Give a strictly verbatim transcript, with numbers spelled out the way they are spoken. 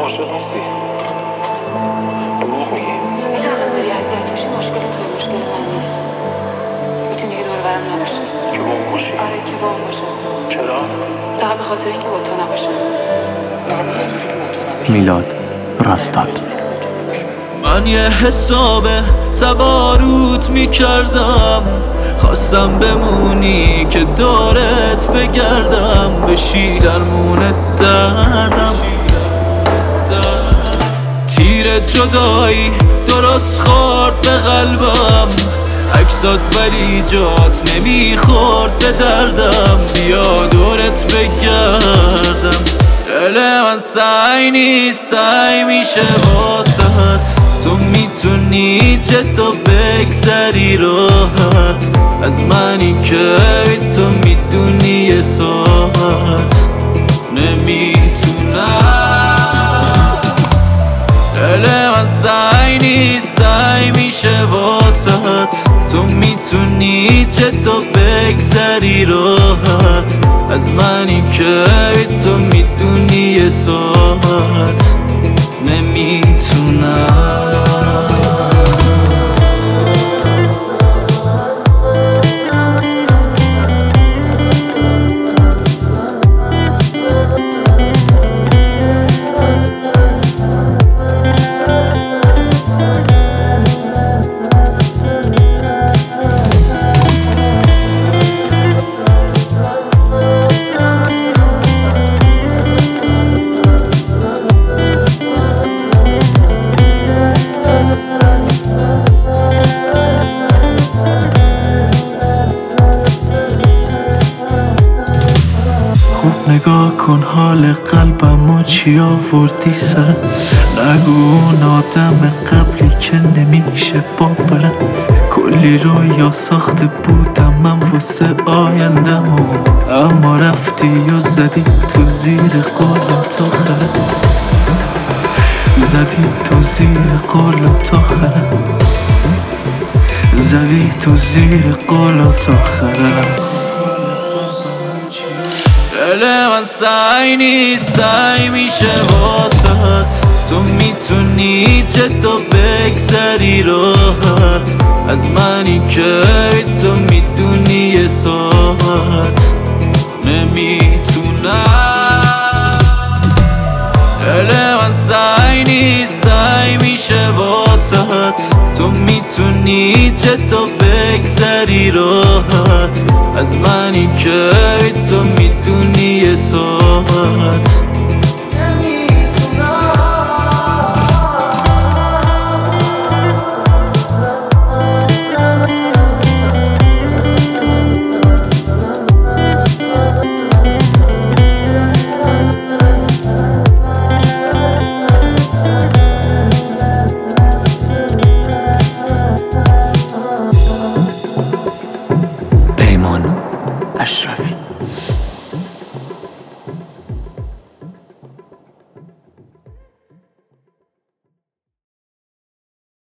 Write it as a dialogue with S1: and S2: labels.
S1: عاشق نیستی؟ دروغ میگی.
S2: میدونم الان داری اذیت میشی، مشکل توی مشکل من نیست. میتونی دیگه دور برم نباشی.
S1: که با اون باشی؟
S2: آره که با اون باشم.
S1: چرا؟
S2: فقط به خاطر اینکه با تو نباشم.
S1: فقط به خاطر اینکه با تو نباشم.
S3: میلاد راستاد.
S4: من یه حساب سوارود میکردم، خواستم بمونی که دورت بگردم، بشی درمون دردم. تیر جدایی درست خورد به قلبم، عکسات ولی جات نمیخورد به دردم، بیا دورت بگردم. دل من سعی نیست، سعی میشه واسهت، تو میتونی چطور بگذری راحت از منی که تو میدونی یه ساعت نمیتونم. دل من سعی نیست، سعی میشه واسهت، تو میتونی چطور بگذری راحت از منی که تو میدونی یه ساعت نمیتونم. نگاه کن حال قلبم و چی آوردی سرم، نگو اون آدم قبلی که نمیشه باورم. کلی رویا ساخته بودم من واسه آیندم، اما رفتی و زدی تو زیر قولت آخرم، زدی تو زیر قولت آخرم، زدی تو زیر قولت آخرم. دل من سعی نیست، سعی میشه واسهت، تو میتونی چطور بگذری راحت از منی که تو میدونی یه ساعت نمیتونم. دل من سعی نیست، سعی میشه واسهت، تو میتونی چطور بگذری راحت از منی که تو میدونی یه ساعت
S3: اشرفی.